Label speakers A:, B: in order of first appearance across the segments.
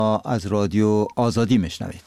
A: از رادیو آزادی میشنوید.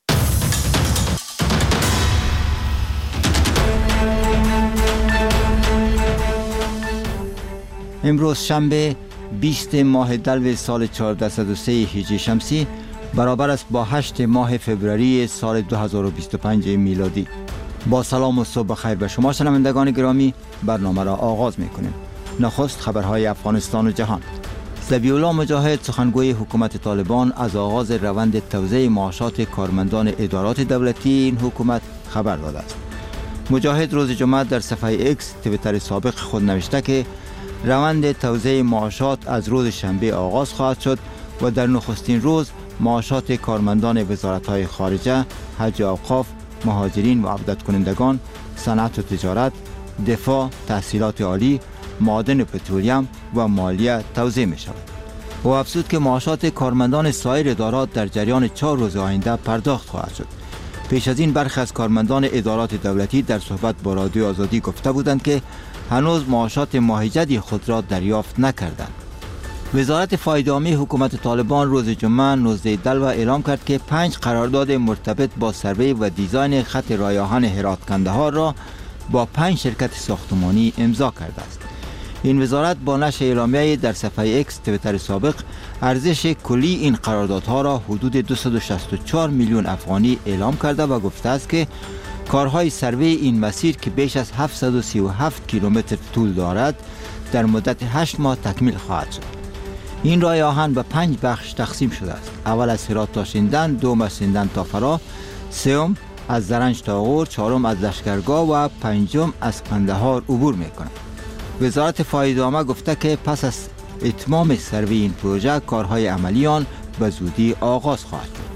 A: امروز شنبه 20 ماه دلو سال 1403 هجری شمسی برابر است با 8 ماه فوریه سال 2025 میلادی. با سلام و صبح خیر به شما شنوندگان گرامی، برنامه را آغاز میکنیم. نخست خبرهای افغانستان و جهان. ذبیح‌الله مجاهد سخنگوی حکومت طالبان از آغاز روند توزیع معاشات کارمندان ادارات دولتی این حکومت خبر داده است. مجاهد روز جمعه در صفحه ایکس توییتر سابق خود نوشته که روند توزیع معاشات از روز شنبه آغاز خواهد شد و در نخستین روز معاشات کارمندان وزارت‌های خارجه، حج و اوقاف، مهاجرین و عودت کنندگان، صنعت و تجارت، دفاع، تحصیلات عالی، معادن و پترولیم و مالیه توزیع می شود. او افزود که معاشات کارمندان سایر ادارات در جریان 4 روز آینده پرداخت خواهد شد. پیش از این برخی از کارمندان ادارات دولتی در صحبت با رادیو آزادی گفته بودند که هنوز معاشات ماه جدید خود را دریافت نکردند. وزارت فایده عامی حکومت طالبان روز جمعه 19 دلو اعلام کرد که 5 قرارداد مرتبط با سروی و دیزاین خط راه آهن هرات کندهار را با 5 شرکت ساختمانی امضا کرده است. این وزارت با نشر اعلامیه در صفحه ایکس توییتر سابق ارزش کلی این قراردادها را حدود 264 میلیون افغانی اعلام کرده و گفته است که کارهای سروی این مسیر که بیش از 737 کیلومتر طول دارد در مدت 8 ماه تکمیل خواهد شد. این راه آهن به 5 بخش تقسیم شده است. اول از هرات تا شیندن، دوم از شیندن تا فرا، سوم از زرنج تا غور، چهارم از لشکرگاه و پنجم از قندهار عبور می‌کند. وزارت فایده عامه گفته که پس از اتمام سروی این پروژه کارهای عملی آن به زودی آغاز خواهد شد.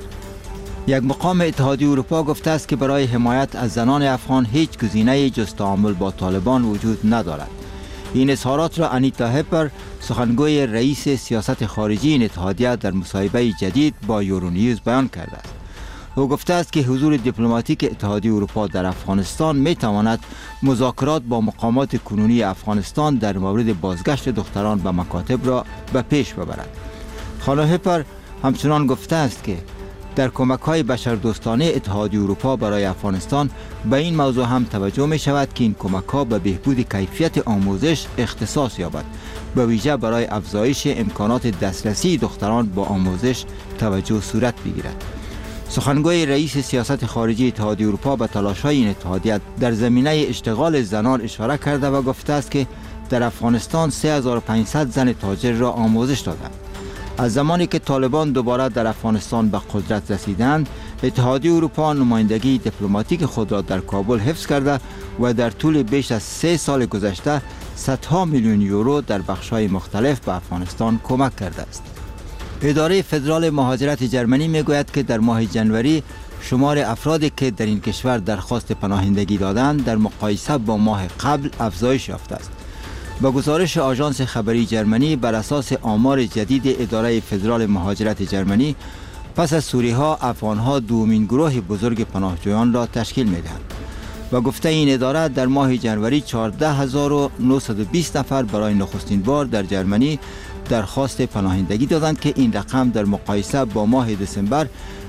A: یک مقام اتحادیه اروپا گفته است که برای حمایت از زنان افغان هیچ گزینه‌ای جز تعامل با طالبان وجود ندارد. این اظهارات را انیتا هپر، سخنگوی رئیس سیاست خارجی این اتحادیه، در مصاحبه جدید با یورونیوز بیان کرده است. او گفته است که حضور دیپلماتیک اتحادیه اروپا در افغانستان می تواند مذاکرات با مقامات کنونی افغانستان در مورد بازگشت دختران به مکاتب را به پیش ببرد. خانم هپر همچنان گفته است که در کمک‌های بشردوستانه اتحادیه اروپا برای افغانستان به این موضوع هم توجه می شود که این کمک‌ها به بهبود کیفیت آموزش اختصاص یابد، به ویژه برای افزایش امکانات دسترسی دختران با آموزش توجه صورت بگیرد. سخنگوی رئیس سیاست خارجی اتحادیه اروپا به تلاش‌های این اتحادیه در زمینه اشتغال زنان اشاره کرده و گفته است که در افغانستان 3500 زن تاجر را آموزش دادند. از زمانی که طالبان دوباره در افغانستان به قدرت رسیدند، اتحادیه اروپا نمایندگی دیپلماتیک خود را در کابل حفظ کرده و در طول بیش از 3 سال گذشته صدها میلیون یورو در بخش‌های مختلف به افغانستان کمک کرده است. اداره فدرال مهاجرت جرمنی میگوید که در ماه جنوری شمار افرادی که در این کشور درخواست پناهندگی دادند در مقایسه با ماه قبل افزایش یافته است. با گزارش آژانس خبری جرمنی بر اساس آمار جدید اداره فدرال مهاجرت جرمنی، پس از سوری‌ها، افغان‌ها دومین گروه بزرگ پناهجویان را تشکیل می‌دهند. و گفته این اداره در ماه جنوری 14920 نفر برای نخستین بار در جرمنی درخواست پناهندگی دادند که این رقم در مقایسه با ماه دسامبر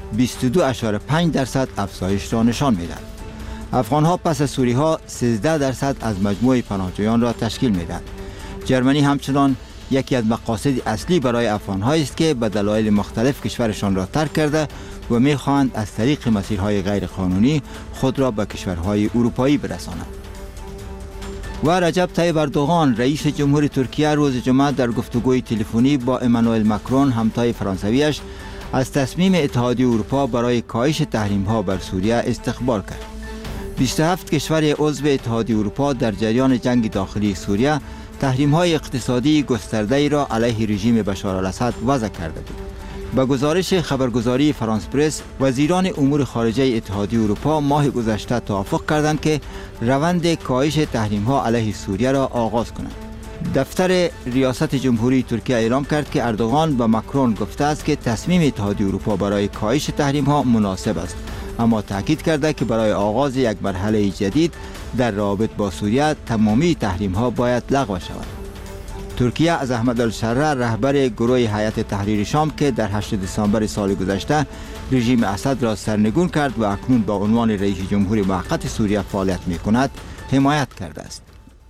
A: 22.5% افزایش را نشان می‌دهد. افغان‌ها پس از سوری‌ها 13% از مجموع پناهجویان را تشکیل می‌دهند. جرمنی همچنان یکی از مقاصد اصلی برای افغان‌ها است که به دلایل مختلف کشورشان را ترک کرده و می‌خواهند از طریق مسیرهای غیرقانونی خود را به کشورهای اروپایی برسانند. و رجب طیب اردوغان رئیس جمهور ترکیه روز جمعه در گفتگوی تلفنی با امانوئل ماکرون همتای فرانسویش از تصمیم اتحادیه اروپا برای کاهش تحریم‌ها بر سوریه استقبال کرد. 27 کشور عضو اتحادیه اروپا در جریان جنگ داخلی سوریه تحریم‌های اقتصادی گسترده‌ای را علیه رژیم بشار الاسد وضع کرده بود. با گزارش خبرگزاری فرانس پرس، وزیران امور خارجه اتحادیه اروپا ماه گذشته توافق کردند که روند کاهش تحریم‌ها علیه سوریه را آغاز کنند. دفتر ریاست جمهوری ترکیه اعلام کرد که اردوغان به ماکرون گفته است که تصمیم اتحادیه اروپا برای کاهش تحریم‌ها مناسب است، اما تاکید کرده که برای آغاز یک مرحله جدید در رابط با سوریه تمامی تحریم‌ها باید لغو شود. ترکیه از احمد الشره رهبر گروه هیئت تحریر شام که در 8 دسامبر سال گذشته رژیم اسد را سرنگون کرد و اکنون با عنوان رئیس جمهور موقت سوریه فعالیت می‌کند حمایت کرده است.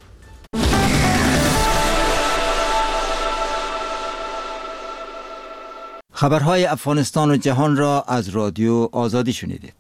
A: خبرهای افغانستان و جهان را از رادیو آزادی شنیدید.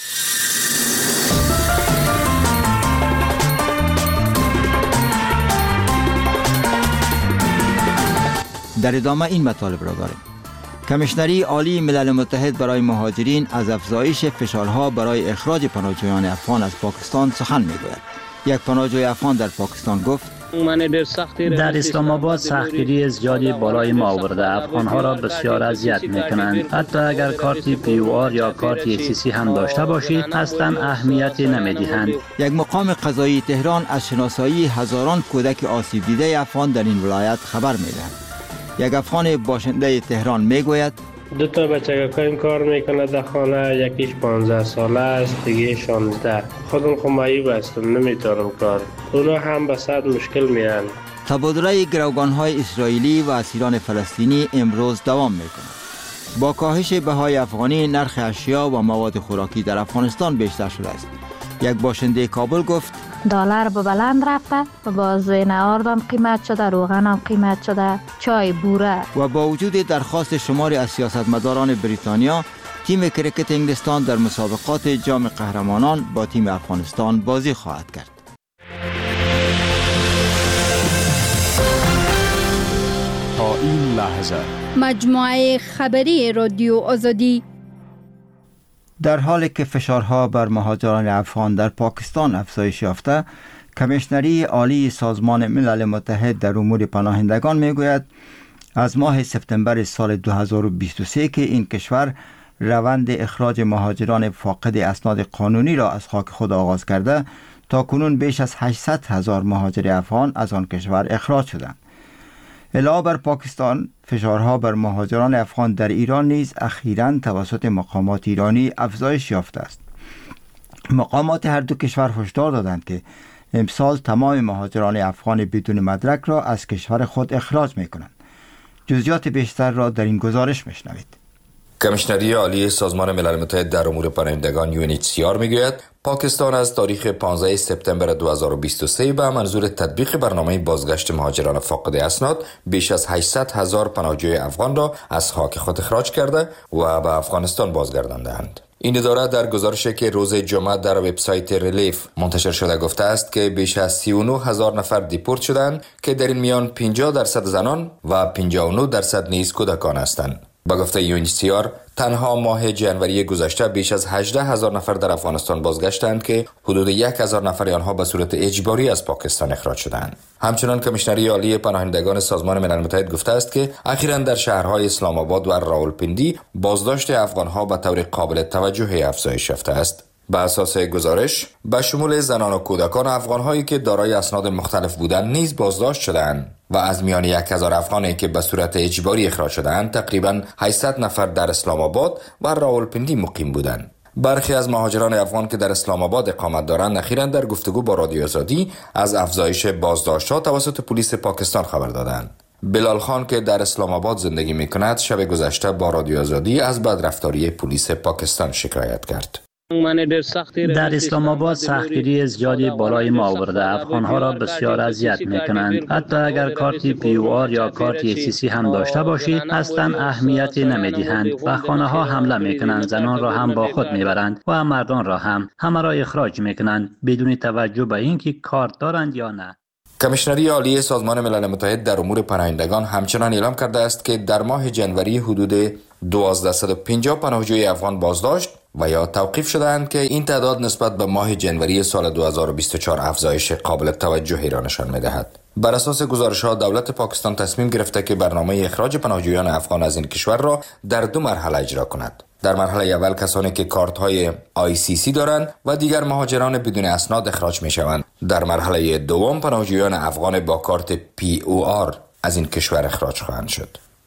A: در ادامه این مطالب را داریم. کمیشنری عالی ملل متحد برای مهاجرین از افزایش فشارها برای اخراج پناهجویان افغان از پاکستان سخن می‌گوید. یک پناهجوی افغان در پاکستان گفت:
B: در اسلام آباد سختگیری زیادی بالای ما آورده. افغانها را بسیار اذیت میکنند. حتی اگر کارت POR یا کارت ACC هم داشته باشید اصلا اهمیتی نمیدهند.
A: یک مقام قضایی تهران از شناسایی هزاران کودک آسیب دیده افغان در این ولایت خبر میدهد. یک افغان باشنده تهران میگوید:
C: 2 بچگکایم کار میکنه در خانه، یکیش 15 ساله است، دیگه 16. خودم خمایی بستم، نمیتونم کار. اونا هم به صد مشکل میان.
A: تبادله گروگان‌های اسرائیلی و اسیران فلسطینی امروز دوام میکند. با کاهش بهای افغانی نرخ اشیا و مواد خوراکی در افغانستان بیشتر شده است. یک باشنده کابل گفت:
D: دلار به بلند رفته و باز نهارد هم قیمت شده، روغن هم قیمت شده، چای بوره.
A: و با وجود درخواست شماری از سیاستمداران بریتانیا، تیم کرکت انگلستان در مسابقات جام قهرمانان با تیم افغانستان بازی خواهد کرد.
E: تا این لحظه
F: مجموعه خبری رادیو آزادی.
A: در حالی که فشارها بر مهاجران افغان در پاکستان افزایش یافته، کمیشنری عالی سازمان ملل متحد در امور پناهندگان میگوید از ماه سپتامبر سال 2023 که این کشور روند اخراج مهاجران فاقد اسناد قانونی را از خاک خود آغاز کرده، تا کنون بیش از 800,000 مهاجر افغان از آن کشور اخراج شدند. علاوه بر پاکستان، فشارها بر مهاجران افغان در ایران نیز اخیراً توسط مقامات ایرانی افزایش یافته است. مقامات هر دو کشور هشدار دادند که امسال تمام مهاجران افغان بدون مدرک را از کشور خود اخراج می‌کنند. جزئیات بیشتر را در این گزارش می‌شنوید.
G: کمیشنری عالی سازمان ملل متحد در امور پناهندگان UNHCR میگوید پاکستان از تاریخ 15 سپتامبر 2023 به منظور تطبیق برنامه بازگشت مهاجران فاقد اسناد بیش از 800,000 پناهجوی افغان را از خاک خود اخراج کرده و به افغانستان بازگرداندند. این اداره در گزارشی که روز جمعه در وبسایت ریلیف منتشر شده گفته است که بیش از 39,000 نفر دیپورت شدند که در این میان 50% زنان و 59% نیز کودکان هستند. با گفته UNHCR تنها ماه جنوری گذشته بیش از 18,000 نفر در افغانستان بازگشتند که حدود 1,000 نفر آنها به صورت اجباری از پاکستان اخراج شدند. همچنان کمیشنری عالی پناهندگان سازمان ملل متحد گفته است که اخیراً در شهرهای اسلام آباد و راولپندی بازداشت افغانها به طور قابل توجهی افزایش یافته است. به اساس گزارش به شمول زنان و کودکان افغان‌هایی که دارای اسناد مختلف بودند نیز بازداشت شدند و از میان 1,000 افغانی که به صورت اجباری اخراج شدند تقریباً 800 نفر در اسلام آباد و راولپندی مقیم بودند. برخی از مهاجران افغان که در اسلام آباد اقامت دارند اخیراً در گفتگو با رادیو آزادی از افزایش بازداشت‌ها توسط پلیس پاکستان خبر دادند. بلال خان که در اسلام آباد زندگی می‌کند شب گذشته با رادیو آزادی از بدرفتاری پلیس پاکستان شکایت کرد.
B: در اسلام آباد سختگیری زیادی بالای ما آورده. افغانها را بسیار اذیت میکنند. حتی اگر کارت POR یا کارت ACC هم داشته باشید اصلا اهمیتی نمیدهند. به خانه ها حمله میکنند، زنان را هم با خود میبرند و مردان را هم، همه را اخراج میکنند بدون توجه به اینکه کارت دارند یا نه.
G: کمیشنری عالی سازمان ملل متحد در امور پناهندگان همچنان اعلام کرده است که در ماه جنوری حدود 1250 پناهجوی افغان بازداشت و یا توقیف شدند که این تعداد نسبت به ماه جنوری سال 2024 افزایش قابل توجهی را نشان می‌دهد. بر اساس گزارش‌ها دولت پاکستان تصمیم گرفته که برنامه اخراج پناهجویان افغان از این کشور را در 2 مرحله اجرا کند. در مرحله اول کسانی که کارت‌های ICC دارند و دیگر مهاجران بدون اسناد اخراج می‌شوند. در مرحله دوم پناهجویان افغان با کارت POR از این کشور اخراج خواهند شد.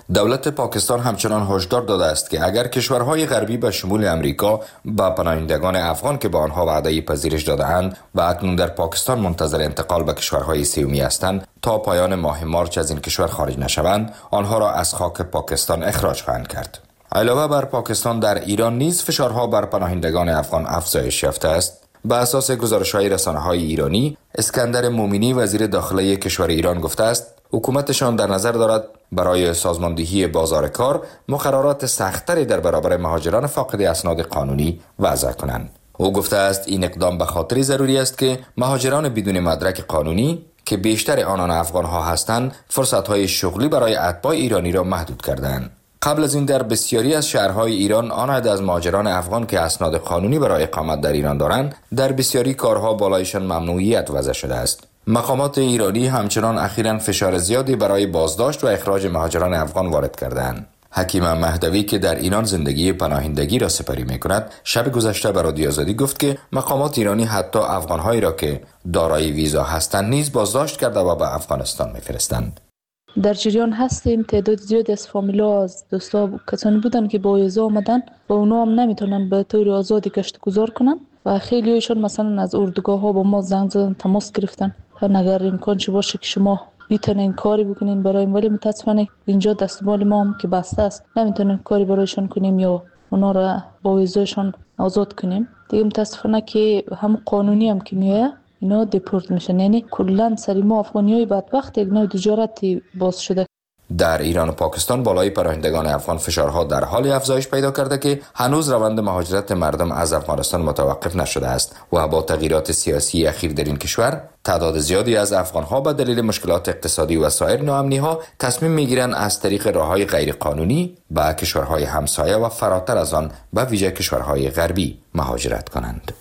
G: دولت پاکستان همچنان هشدار داده است که اگر کشورهای غربی به شمول امریکا با پناهندگان افغان که به آنها وعده پذیرش داده‌اند و اکنون در پاکستان منتظر انتقال به کشورهای سومی هستند تا پایان ماه مارچ از این کشور خارج نشوند، آنها را از خاک پاکستان اخراج خواهند کرد. علاوه بر پاکستان، در ایران نیز فشارها بر پناهندگان افغان افزایش یافته است. به اساس گزارش‌های رسانه‌های ایرانی، اسکندر مومنی وزیر داخلی کشور ایران گفته است حکومتشان در نظر دارد برای سازماندهی بازار کار مقررات سخت‌تری در برابر مهاجران فاقد اسناد قانونی وضع کنند. او گفته است این اقدام به خاطر ضروری است که مهاجران بدون مدرک قانونی که بیشتر آنان افغان‌ها هستند، فرصت‌های شغلی برای اتباع ایرانی را محدود کردند. قبل از این در بسیاری از شهرهای ایران آن عدد از مهاجران افغان که اسناد قانونی برای اقامت در ایران دارند، در بسیاری کارها بالایشان ممنوعیت وضع شده است. مقامات ایرانی همچنان اخیراً فشار زیادی برای بازداشت و اخراج مهاجران افغان وارد کردند. حکیم مهدوی که در ایران زندگی پناهندگی را سپری می‌کند، شب گذشته به رادیو آزادی گفت که مقامات ایرانی حتی افغان‌هایی را که دارای ویزا هستند نیز بازداشت کرده و به افغانستان می‌فرستند.
H: در جریان هستیم. تعداد زیاد از فامیلا از دوستا کسانی بودن که با ویزا آمدن و اونا هم نمیتونن به طور آزادی گشت گذار کنن و خیلی هایشون مثلا از اردوگاه ها با ما زنگ زدن، تماس گرفتن اگر امکان چه باشه که شما میتونین کاری بکنین برای، ولی متاسفانه اینجا دستمال ما هم که بسته است، نمیتونین کاری برایشان کنیم یا اونا را با ویزاشون آزاد کنیم. دیگه متاسفانه که هم قانونی هم که میایه اینا دیپورت میشن، یعنی کلا سری ما افغانیای بدبخت یک نوع تجارتی باز شده.
G: در ایران و پاکستان بالای پناهندگان افغان فشارها در حال افزایش پیدا کرده که هنوز روند مهاجرت مردم از افغانستان متوقف نشده است و با تغییرات سیاسی اخیر در این کشور تعداد زیادی از افغانها به دلیل مشکلات اقتصادی و سایر ناامنی‌ها تصمیم می‌گیرند از طریق راه‌های غیرقانونی به کشورهای همسایه و فراتر از آن به ویژه کشورهای غربی مهاجرت کنند.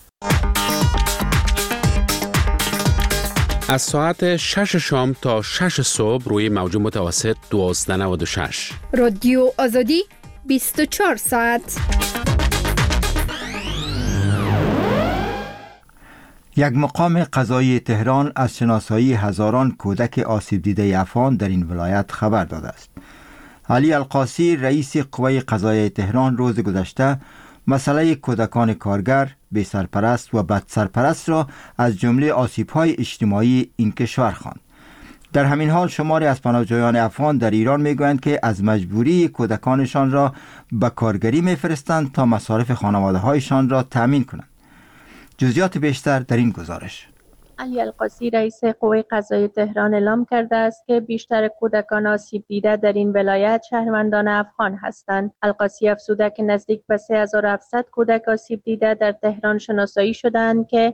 I: از ساعت 6 شام تا 6 صبح روی موج متوسط 1296
F: رادیو آزادی 24 ساعت.
A: یک مقام قضایی تهران از شناسایی هزاران کودک آسیب دیده افغان در این ولایت خبر داده است. علی القاسی رئیس قوه قضایی تهران روز گذشته مسئله کودکان کارگر، بی سرپرست و بد سرپرست را از جمله آسیب‌های اجتماعی این کشور خواند. در همین حال شماری از پناهجویان افغان در ایران میگویند که از مجبوری کودکانشان را به کارگری میفرستند تا مصارف خانواده‌هایشان را تأمین کنند. جزئیات بیشتر در این گزارش.
J: علی القاسی رئیس قوه قضایی تهران اعلام کرده است که بیشتر کودکان آسیب دیده در این ولایت شهروندان افغان هستند. القاسی افزوده که نزدیک به 3700 کودک آسیب دیده در تهران شناسایی شدند که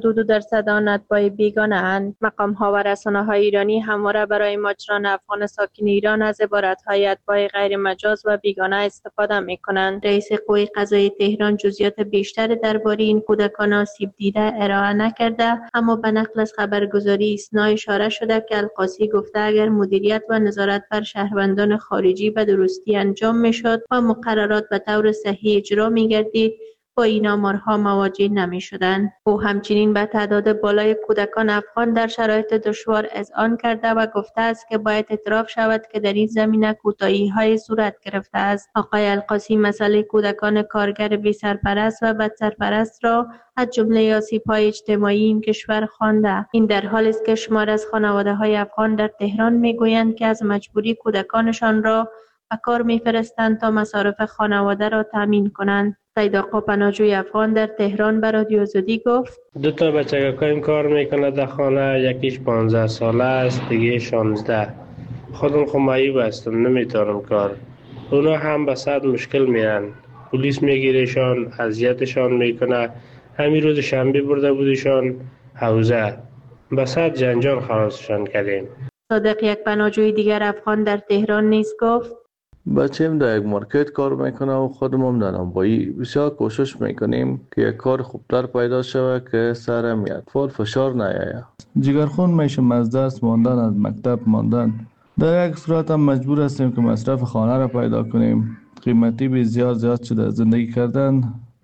J: 82% آن اتباع بیگانه اند. مقام ها و رسانه های ایرانی همواره برای مهاجران افغان ساکن ایران از عبارت های اتباع غیر مجاز و بیگانه استفاده می کنند. رئیس قوه قضایی تهران جزئیات بیشتر درباره این کودکان آسیب دیده ارائه نکرده، اما به نقل از خبرگزاری ایسنا اشاره شده که القاسی گفته اگر مدیریت و نظارت بر شهروندان خارجی به درستی انجام میشد و مقررات به طور صحیح اجرا میگردید با این آمارها مواجه نمی شدند. او همچنین به تعداد بالای کودکان افغان در شرایط دشوار اذعان کرده و گفته است که باید اعتراف شود که در این زمینه کوتاهی‌های صورت گرفته است. آقای القاسی مسئله کودکان کارگر بی سرپرست و بد سرپرست را از جمله آسیب‌های اجتماعی این کشور خوانده. این در حالی است که شمار از خانواده‌های افغان در تهران می‌گویند که از مجبوری کودکانشان را به کار می‌فرستند تا مصارف خانواده را تامین کنند. سید آقا پناهجوی افغان در تهران به رادیو آزادی گفت:
C: 2 تا بچگکایم کار میکنه در خانه، یکیش 15 ساله است، دیگه 16. خودم خمایی بستم، نمیتونم کار. اونا هم به صد مشکل میرن، پلیس میگیرشان، اذیتشان میکنه. همین روز شنبه برده بودشان حوزه، به صد جنجال خلاصشان کردیم.
J: صادق یک پناهجوی دیگر افغان در تهران نیز گفت:
K: بچه‌م در یک مارکت کار میکنه و خودم هم در نانوایی. بسیار کوشش میکنیم که یک کار خوبتر پیدا شود که سرم اطفال فشار نیاید. جگرخون میشم از دست ماندن، از مکتب ماندن. در یک صورت هم مجبور هستیم که مصرف خانه را پیدا کنیم. قیمتی به زیاد شده. زندگی کردن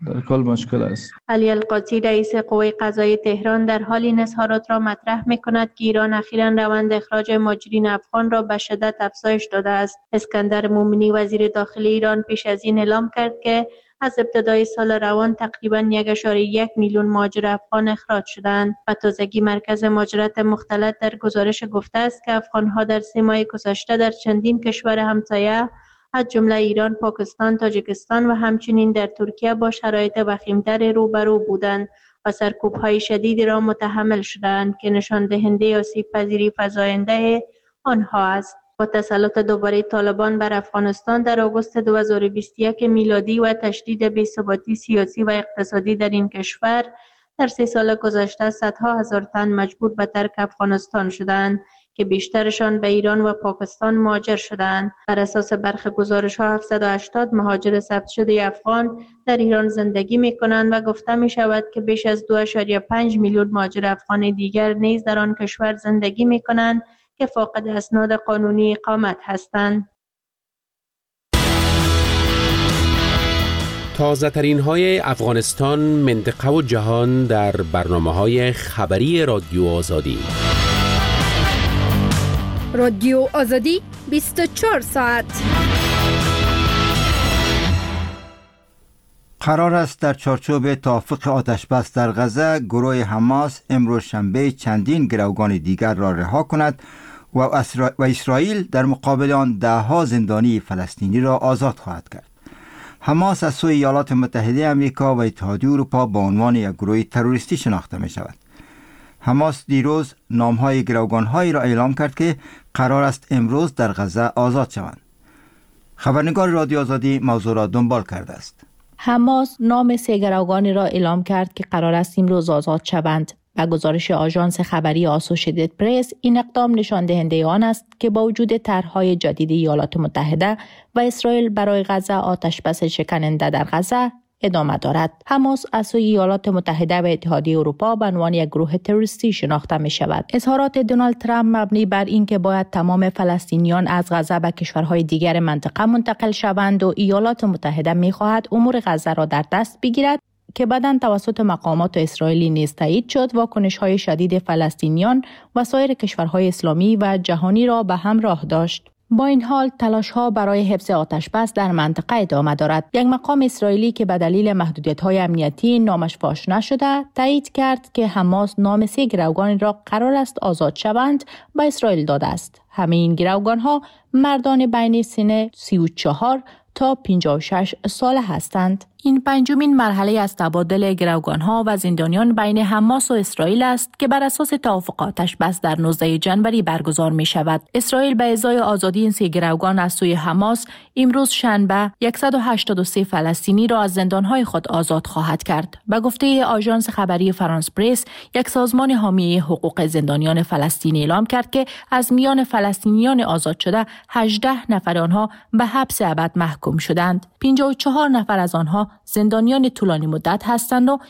K: در کل مشکل است.
J: علی القادسی رئیس قوه قضایی تهران در حال این اظهارات را مطرح می‌کند که ایران اخیراً روند اخراج مهاجرین افغان را به شدت افزایش داده است. اسکندر مومنی وزیر داخلی ایران پیش از این اعلام کرد که از ابتدای سال روان تقریباً 1.1 میلیون مهاجر افغان اخراج شدند. به تازگی مرکز مهاجرت مختلط در گزارش گفته است که افغان‌ها در 3 ماه گذشته در چندین کشور همسایه از جمله ایران، پاکستان، تاجیکستان و همچنین در ترکیه با شرایط وخیم‌تر روبرو بودند و سرکوب‌های شدیدی را متحمل شدند که نشان دهنده آسیب‌پذیری فزاینده آنها است. با تسلط دوباره طالبان بر افغانستان در آگوست 2021 میلادی و تشدید بی‌ثباتی سیاسی و اقتصادی در این کشور، در 3 سال گذشته صدها هزار تن مجبور به ترک افغانستان شدند که بیشترشان به ایران و پاکستان مهاجر شدند. بر اساس برخی گزارش‌ها 780 مهاجر ثبت شده افغان در ایران زندگی می‌کنند و گفته می‌شود که بیش از 2.5 میلیون مهاجر افغان دیگر نیز در آن کشور زندگی می‌کنند که فاقد اسناد قانونی اقامت هستند.
I: تازه ترین های افغانستان، منطقه و جهان در برنامه‌های خبری رادیو آزادی.
F: رادیو آزادی 24 ساعت.
A: قرار است در چارچوب توافق آتشبس در غزه گروه حماس امروز شنبه چندین گروگان دیگر را رها کند و اسرائیل در مقابل آن 10 زندانی فلسطینی را آزاد خواهد کرد. حماس از سوی ایالات متحده آمریکا و اتحادیه اروپا به عنوان یک گروه تروریستی شناخته می شود. حماس دیروز نامهای گروگانهایی را اعلام کرد که قرار است امروز در غزه آزاد شوند. خبرنگار رادیو آزادی موضوع را دنبال کرده است.
H: حماس نام 3 گروگانی را اعلام کرد که قرار است امروز آزاد شوند. با گزارش آژانس خبری آسوشیتد پرس، این اقدام نشان دهنده آن است که با وجود طرح‌های جدید ایالات متحده و اسرائیل برای غزه آتشبس شکننده در غزه ادامه دارد. حماس از سوی ایالات متحده و اتحادیه اروپا به عنوان یک گروه تروریستی شناخته می شود. اظهارات دونالد ترامپ مبنی بر اینکه باید تمام فلسطینیان از غزه به کشورهای دیگر منطقه منتقل شوند و ایالات متحده می خواهد امور غزه را در دست بگیرد که بعداً توسط مقامات اسرائیلی نیز تایید شد، واکنش‌های شدید فلسطینیان و سایر کشورهای اسلامی و جهانی را به همراه داشت. با این حال تلاش‌ها برای حفظ آتشبس در منطقه ادامه دارد. یک مقام اسرائیلی که به دلیل محدودیت‌های امنیتی نامش فاش نشده تایید کرد که حماس نام 3 گروگان را قرار است آزاد شوند به اسرائیل داده است. همه این گروگان‌ها مردان بین سن 34 تا 56 ساله هستند. این 5مین مرحله از تبادل گروگان‌ها و زندانیان بین حماس و اسرائیل است که بر اساس توافق آتشبس در 19 جنوری برگزار می شود. اسرائیل به ازای آزادی این 3 گروگان از سوی حماس امروز شنبه 183 فلسطینی را از زندان‌های خود آزاد خواهد کرد. به گفته آژانس خبری فرانس پرس، یک سازمان حامی حقوق زندانیان فلسطینی اعلام کرد که از میان فلسطینیان آزاد شده 18 نفر آنها به حبس ابد محکوم شدند. 54 نفر از آنها زندانیان طولانی مدت هستند و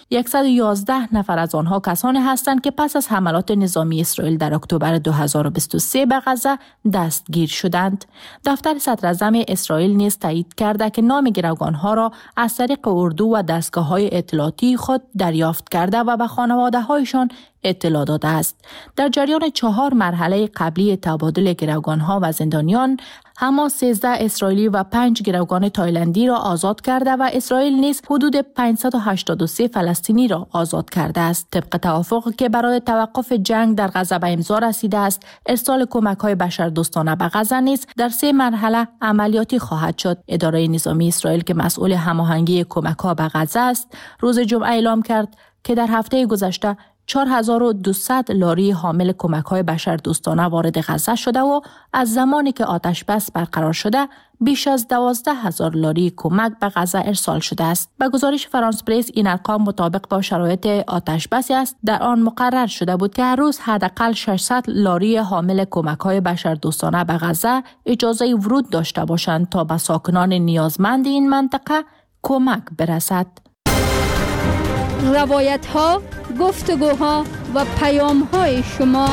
H: 111 نفر از آنها کسانی هستند که پس از حملات نظامی اسرائیل در اکتبر 2023 به غزه دستگیر شدند. دفتر صدراعظم اسرائیل نیز تایید کرده که نام گروگانها را از طریق اردو و دستگاه‌های اطلاعاتی خود دریافت کرده و به خانواده‌هایشان اطلاع داده است. در جریان 4 مرحله قبلی تبادل گروگانها و زندانیان، حماس 13 اسرائیلی و 5 گروگان تایلندی را آزاد کرده و اسرائیل نیز حدود 583 فلسطینی را آزاد کرده است. طبق توافقی که برای توقف جنگ در غزه به امضا رسیده است، ارسال کمک‌های بشردوستانه به غزه نیز در 3 مرحله عملیاتی خواهد شد. اداره نظامی اسرائیل که مسئول هماهنگی کمک‌ها به غزه است، روز جمعه اعلام کرد که در هفته گذشته 4200 لاری حامل کمک‌های بشردوستانه وارد غزه شده و از زمانی که آتشبس برقرار شده بیش از 12000 لاری کمک به غزه ارسال شده است. به گزارش فرانس پرس، این ارقام مطابق با شرایط آتشبسی است در آن مقرر شده بود که هر روز حداقل 600 لاری حامل کمک‌های بشردوستانه به غزه اجازه ورود داشته باشند تا به ساکنان نیازمند این منطقه کمک برسد.
F: روایت‌ها، گفتگوها و پیام‌های شما.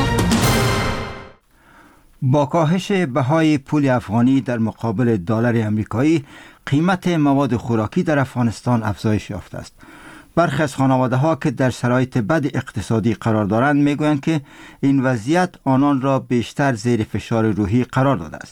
A: با کاهش بهای پول افغانی در مقابل دلار آمریکایی، قیمت مواد خوراکی در افغانستان افزایش یافته است. برخی از خانواده ها که در شرایط بد اقتصادی قرار دارند میگویند که این وضعیت آنان را بیشتر زیر فشار روحی قرار داده است.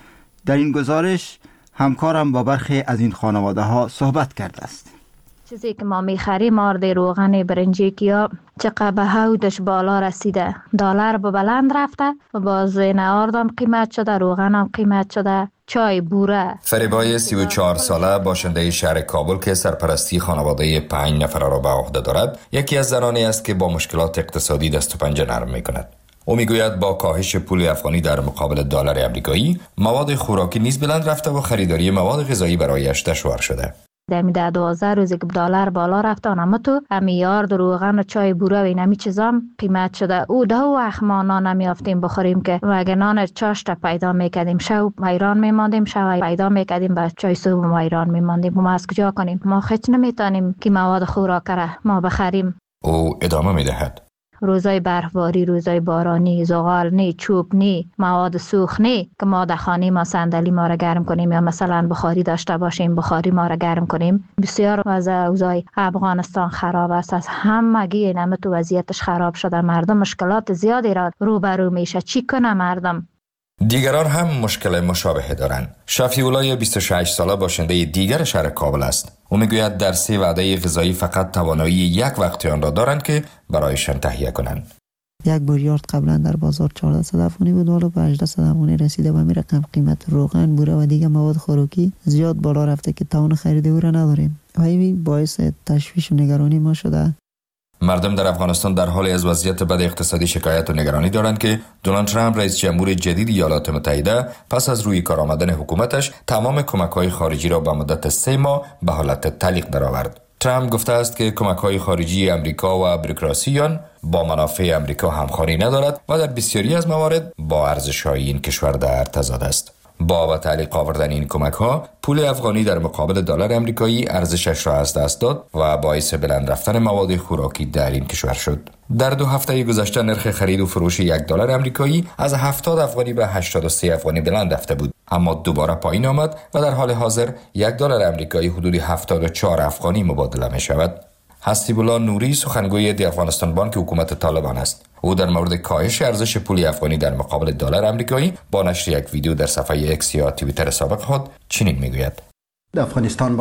A: در این گزارش همکارم با برخی از این خانواده ها صحبت کرده است.
D: چیزی که ما میخریم آرد روغن برنجی کیا چقدر به هودش بالا رسیده، دلار به بلند رفته و باز آردم قیمت شده، روغنم قیمت شده، چای بوره.
G: فریبای 34 ساله باشنده شهر کابل که سرپرستی خانواده 5 نفر را به عهده دارد، یکی از زنانی است که با مشکلات اقتصادی دست و پنجه نرم میکند. او میگوید با کاهش پول افغانی در مقابل دلار آمریکایی، مواد خوراکی نیز بلند رفته و خریداری مواد غذایی برایش دشوار شده.
D: دمی 10-12 روزی که دلار بالا رفته اما تو یارد روغن و چای بوره و اینمی چیزام قیمت شده. او ده وقت ما نان نمیافتیم بخوریم که اگه نان چاشت پیدا میکردیم شب ایران میماندیم، شب پیدا میکردیم با چای صبح ایران میماندیم. ما از کجا کنیم؟ ما خیلی نمیتونیم که مواد خوراک را ما بخریم.
G: او ادامه میدهد:
D: روزای برفباری، روزای بارانی، زغال نی، چوب نی، مواد سوخت نی که ما در خانه ما صندلی ما را گرم کنیم یا مثلا بخاری داشته باشیم بخاری ما را گرم کنیم. بسیار اوضاع افغانستان خراب است. از همگی نمه تو وضعیتش خراب شده. مردم مشکلات زیادی را روبرو میشه. چی کنه مردم؟
G: دیگران هم مشکل مشابه دارند. شفیع‌الله 26 ساله باشنده دیگر شهر کابل است. او میگوید در 3 وعده غذایی فقط توانایی یک وقت آن را دارند که برایشان تهیه کنند.
L: یک بوریارد قبلا در بازار 1400 افغانی بود، حالا به 1800 افغانی رسیده. و می رقم قیمت روغن، بوره و دیگه مواد خوراکی زیاد بالا رفته که توان خرید او را نداریم و این باعث تشویش و نگرانی ما شده.
G: مردم در افغانستان در حال از وضعیت بد اقتصادی شکایت و نگرانی دارند که دونالد ترامپ رئیس جمهور جدید ایالات متحده پس از روی کار آمدن حکومتش تمام کمک‌های خارجی را به مدت 3 ماه به حالت تعلیق درآورد. ترامپ گفته است که کمک‌های خارجی امریکا و بوروکراسی با منافع امریکا همخوانی ندارد و در بسیاری از موارد با ارزش‌های این کشور در تضاد است. با به تعلیق آوردن این کمک‌ها، پول افغانی در مقابل دلار آمریکایی ارزشش را از دست داد و باعث بلند رفتن مواد خوراکی در این کشور شد. در 2 هفته گذشته نرخ خرید و فروش $1 آمریکایی از 70 افغانی به 83 افغانی بلند رفته بود، اما دوباره پایین آمد و در حال حاضر $1 آمریکایی حدود 74 افغانی مبادله می شود. حسیب الله نوری سخنگوی دی افغانستان بانک حکومت طالبان است. او در مورد کاهش ارزش پول افغانی در مقابل دلار آمریکایی با نشر یک ویدیو در صفحه اکس یا توییتر سابق خود چنین میگوید:
M: در افغانستان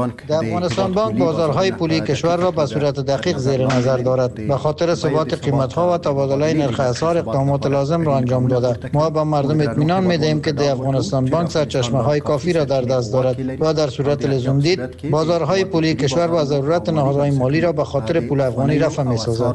M: بانک بازارهای پولی کشور را به صورت دقیق زیر نظر دارد. به خاطر ثبات قیمت‌ها و تبادله نرخ اسعار اقدامات لازم را انجام داده. ما به مردم اطمینان می‌دهیم که در افغانستان بانک سرچشمه‌های کافی را در دست دارد و در صورت لزوم دید بازارهای پولی کشور و ضرورت نهادهای مالی را به خاطر پول افغانی رفع می‌سازد.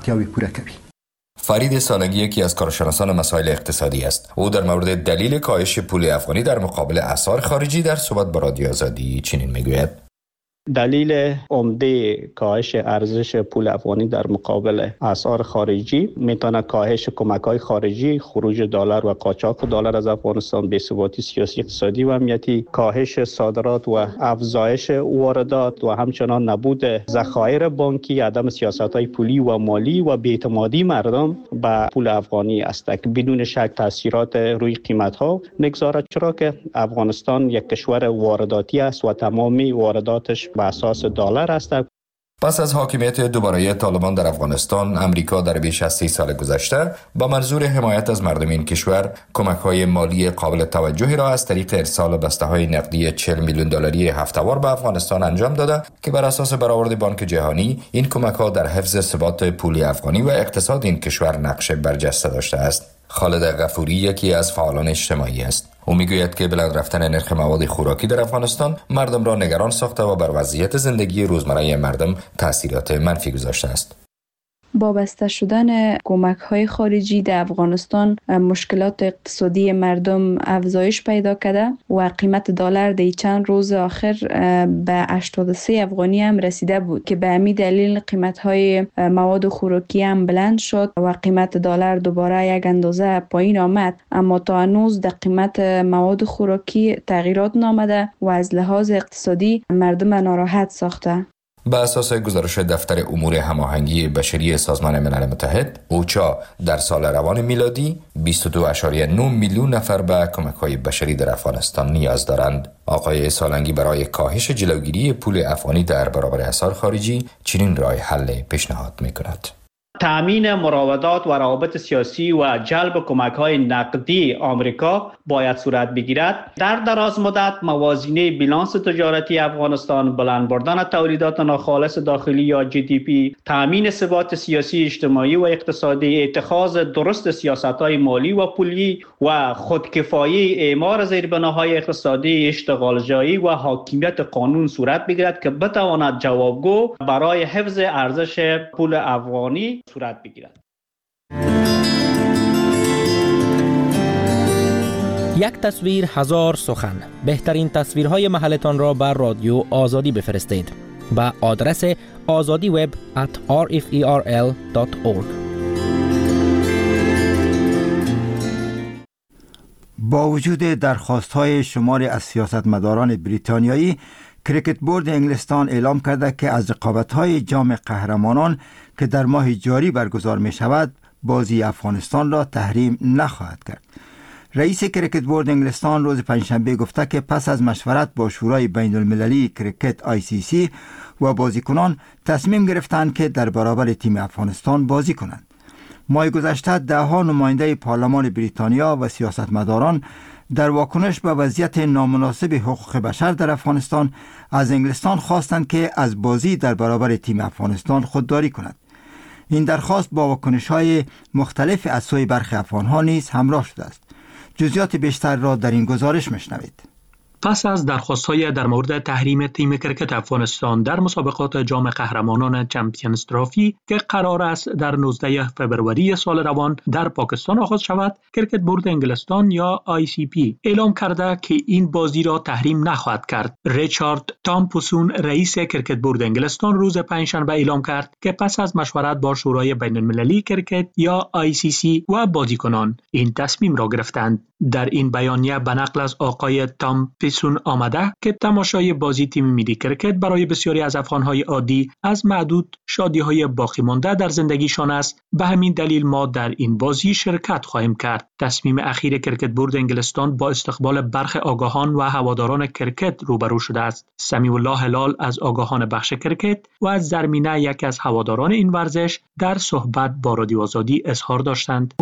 G: فرید سالنگی یکی از کارشناسان مسائل اقتصادی است. او در مورد دلیل کاهش پول افغانی در مقابل اسعار خارجی در صحبت با رادیو آزادی چنین میگوید:
N: دلیل عمده کاهش ارزش پول افغانی در مقابل اسعار خارجی میتونه کاهش کمک‌های خارجی، خروج دلار و قاچاق دلار از افغانستان، بی‌ثباتی سیاسی، اقتصادی و امنیتی، کاهش صادرات و افزایش واردات و همچنان نبود ذخایر بانکی، عدم سیاست‌های پولی و مالی و بی‌اعتمادی مردم به پول افغانی است که بدون شک تاثیرات روی قیمت‌ها می‌گذارد، چرا که افغانستان یک کشور وارداتی است و تمامی وارداتش به اساس دلار است.
G: پس از حاکمیت دوباره طالبان در افغانستان، امریکا در بیش از 30 سال گذشته با منظور حمایت از مردم این کشور کمک‌های مالی قابل توجهی را از طریق ارسال بسته‌های نقدی $40 میلیون هفته‌وار به افغانستان انجام داده که بر اساس برآورد بانک جهانی این کمک‌ها در حفظ ثبات پولی افغانی و اقتصاد این کشور نقش برجسته داشته است. خالد غفوری یکی از فعالان اجتماعی است. او میگوید که بلند رفتن نرخ مواد خوراکی در افغانستان مردم را نگران ساخته و بر وضعیت زندگی روزمره مردم تاثیرات منفی گذاشته است.
H: با بسته شدن کمک‌های خارجی در افغانستان مشکلات اقتصادی مردم افزایش پیدا کرده و قیمت دلار در چند روز آخر به 83 افغانی هم رسیده بود که به همین دلیل قیمت‌های مواد خوراکی هم بلند شد و قیمت دلار دوباره یک اندازه پایین آمد، اما تا هنوز در قیمت مواد خوراکی تغییرات نامده و از لحاظ اقتصادی مردم ناراحت ساخته.
G: به اساس گزارش دفتر امور هماهنگی بشری سازمان ملل متحد، اوچا در سال روان میلادی 22.9 میلیون نفر به کمک‌های بشری در افغانستان نیاز دارند. آقای سالنگی برای کاهش جلوگیری پول افغانی در برابر اسعار خارجی چنین راه حل پیشنهاد می‌کند.
N: تأمین مراودات و روابط سیاسی و جلب کمک‌های نقدی آمریکا باید صورت بگیرد. در دراز مدت موازنه بیلانس تجارتی افغانستان، بلند بردن تولیدات ناخالص داخلی یا GDP، تأمین ثبات سیاسی، اجتماعی و اقتصادی، اتخاذ درست سیاست‌های مالی و پولی و خودکفایی، اعمار زیربناهای اقتصادی، اشتغالزایی و حاکمیت قانون صورت بگیرد که بتواند جوابگو برای حفظ ارزش پول افغانی صورت بگیرد.
O: یک تصویر هزار سخن. بهترین تصویرهای محلتان را بر رادیو آزادی بفرستید به آدرس azadiweb@rferl.org.
A: با وجود درخواست‌های شماری از سیاستمداران بریتانیایی، کریکت بورد انگلستان اعلام کرده که از رقابت‌های جام قهرمانان که در ماه جاری برگزار می‌شود، بازی افغانستان را تحریم نخواهد کرد. رئیس کریکت بورد انگلستان روز پنجشنبه گفته که پس از مشورت با شورای بین المللی کریکت ICC و بازیکنان تصمیم گرفتند که در برابر تیم افغانستان بازی کنند. ماه گذشته ده‌ها نماینده پارلمان بریتانیا و سیاستمداران در واکنش به وضعیت نامناسب حقوق بشر در افغانستان از انگلستان خواستند که از بازی در برابر تیم افغانستان خودداری کند. این درخواست با واکنش‌های مختلف از سوی برخی افغان‌ها نیز همراه شده است. جزئیات بیشتر را در این گزارش میشنوید.
P: پس از درخواست‌های در مورد تحریم تیم کرکت افغانستان در مسابقات جام قهرمانان چمپیونز ترافی که قرار است در 19 فبروری سال روان در پاکستان آغاز شود، کرکت بورد انگلستان یا ICP اعلام کرده که این بازی را تحریم نخواهد کرد. ریچارد تامپسون رئیس کرکت بورد انگلستان روز پنجشنبه اعلام کرد که پس از مشورت با شورای بین المللی کرکت یا ICC و بازیکنان این تصمیم را گرفتند. در این بیانیه به نقل از آقای تامپسون آمده که تماشای بازی تیم ملی کرکت برای بسیاری از افغان‌های عادی از معدود شادی‌های باقی مانده در زندگیشان است. به همین دلیل ما در این بازی شرکت خواهیم کرد. تصمیم اخیر کرکت بورد انگلستان با استقبال برخی آگاهان و هواداران کرکت روبرو شده است. سمیع الله هلال از آگاهان بخش کرکت و از زرمینه یک از هواداران این ورزش در صحبت با رادیو آزادی اظهار داشتند.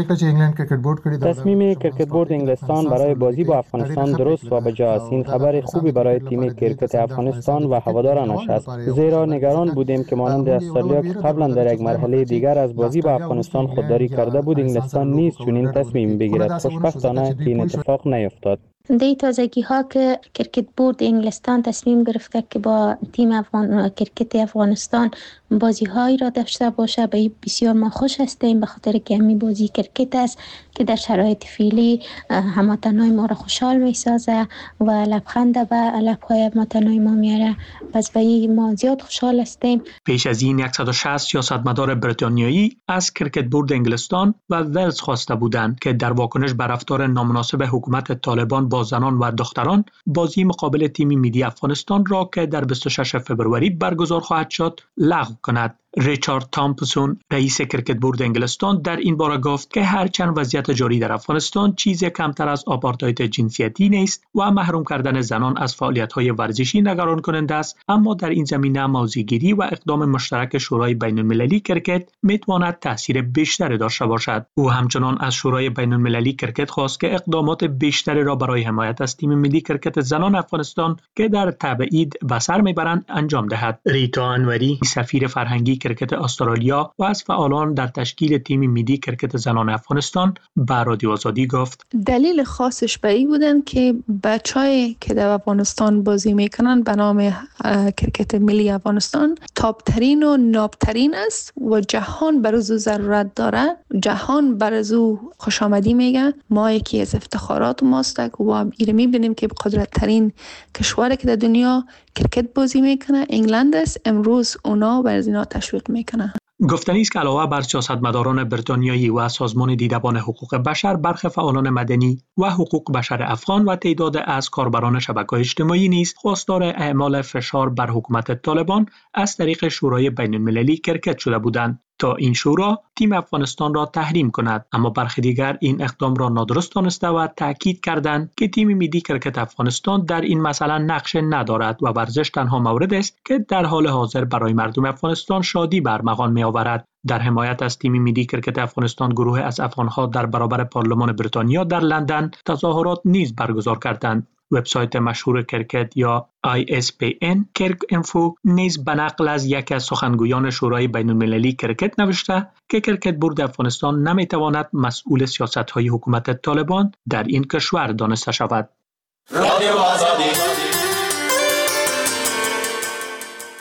N: تصمیم کرکت بورد انگلستان برای بازی با افغانستان درست و بجاست. این خبر خوبی برای تیم کرکت افغانستان و هوادارانش است، زیرا نگران بودیم که مانند استرالیا که قبلا در یک مرحله دیگر از بازی با افغانستان خودداری کرده بود، انگلستان نیز چنین تصمیم بگیرد. خوشبختانه این اتفاق نیفتاد.
Q: دی تازگی ها که کرکت بورد انگلستان تصمیم گرفته که با تیم کرکت افغانستان بازی هایی را داشته باشه، به بسیار ما خوش هستیم، به خاطر که همین بازی کرکت است که در شرایط فعلی هموطنان ما را خوشحال می سازه و لبخند به لبهای هموطنان ما میاره. پس به ما زیاد خوشحال هستیم.
P: پیش از این 160 سیاستمدار بریتانیایی از کرکت بورد انگلستان و ولز خواسته بودند که در واکنش به رفتار نامناسب حکومت طالبان با زنان و دختران بازی مقابل تیم ملی افغانستان را که در 26 فبروری برگزار خواهد شد لغو کند. ریچارد تامپسون رئیس کرکت بورد انگلستان در این باره گفت که هرچند وضعیت جاری در افغانستان چیزی کمتر از آپارتاید جنسیتی نیست و محروم کردن زنان از فعالیت‌های ورزشی نگران کننده است، اما در این زمینه موضع‌گیری و اقدام مشترک شورای بین المللی کرکت میتواند تاثیر بیشتری داشته باشد. او همچنان از شورای بین المللی کرکت خواست که اقدامات بیشتری را برای حمایت از تیم ملی کرکت زنان افغانستان که در تبعید به سر میبرند انجام دهد. ریتا انوری سفیر فرهنگی کرکت استرالیا و از فعالان در تشکیل تیم ملی کرکت زنان افغانستان به رادیو آزادی گفت
H: دلیل خاصش به این بودن که بچه‌ای که در افغانستان بازی میکنن به نام کرکت ملی افغانستان تاپترین و نابترین است و جهان برای او ضرورت داره. جهان برای او خوش آمدی میگه. ما یکی از افتخارات ماست و ایره میبینیم که قدرت ترین کشوری که در دنیا کرکت بازی میکنه انگلند است. امروز اونا برای اینا تشویق میکنه.
P: گفتنی است که علاوه بر سیاستمداران بریتانیایی و سازمان دیدبان حقوق بشر، برخی فعالان مدنی و حقوق بشر افغان و تعداد از کاربران شبکه‌های اجتماعی نیز خواستار اعمال فشار بر حکومت طالبان از طریق شورای بین‌المللی کرکت شده بودند تا این شورا تیم افغانستان را تحریم کند، اما برخی دیگر این اقدام را نادرست دانسته و تاکید کردند که تیم ملی کرکت افغانستان در این مسئله نقش ندارد و ورزش تنها مورد است که در حال حاضر برای مردم افغانستان شادی برمغان می‌آورد. در حمایت از تیم ملی کرکت افغانستان، گروه از افغان‌ها در برابر پارلمان بریتانیا در لندن تظاهرات نیز برگزار کردند. وبسایت مشهور کرکت یا ISPN کرک انفو نیز به نقل از یکی از سخنگویان شورای بین‌المللی کرکت نوشته که کرکت بورد افغانستان نمیتواند مسئول سیاست‌های حکومت طالبان در این کشور دانسته شود. رادیو آزادی